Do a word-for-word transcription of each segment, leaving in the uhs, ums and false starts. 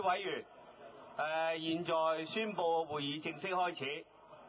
位委員，誒，現在宣佈會議正式開始。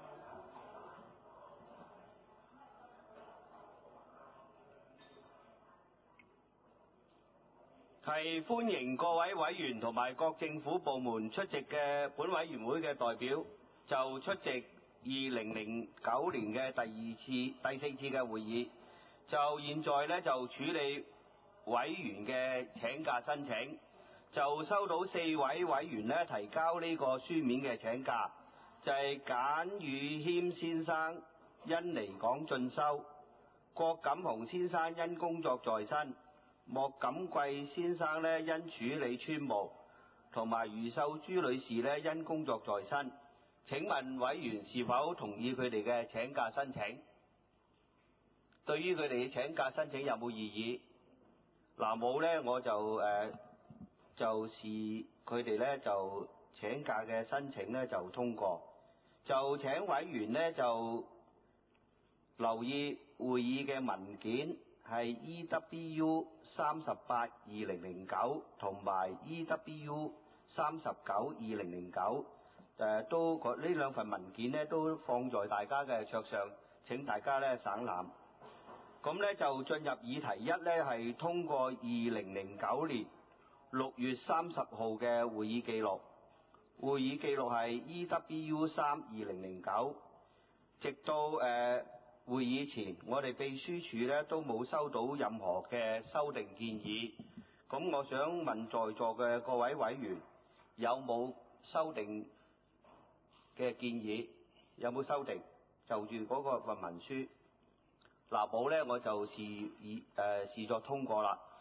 係歡迎各位委員同埋各政府部門出席嘅本委員會嘅代表，就出席二零零九年嘅第二次、第四次嘅會議。就現在呢，就處理委員嘅請假申請，就收到四位委員呢提交呢個書面嘅請假，就係簡宇謙先生因離港進修，郭錦雄先生因工作在身，莫錦貴先生呢因處理村務，同埋余秀珠女士呢因工作在身。請問委員是否同意佢哋嘅請假申請？對於佢哋嘅請假申請有冇異議？嗱，冇呢，我就誒、呃、就視佢哋呢就請假嘅申請呢就通過。就請委員呢就留意會議嘅文件係 E W U 三十八二零零九同埋 E W U 三十九二零零九，誒都呢兩份文件呢都放在大家嘅桌上，請大家呢省覽。咁呢就進入議題一呢，係通過二零零九年六月三十號嘅會議記錄。會議記錄係 E W U 三二零零九，直到誒、呃、會議前，我哋秘書處呢都冇收到任何嘅修訂建議。咁我想問在座嘅各位委員，有冇修訂嘅建議？有冇修訂？就住嗰個份文書。嗱，冇呢，我就視以誒視作通過啦。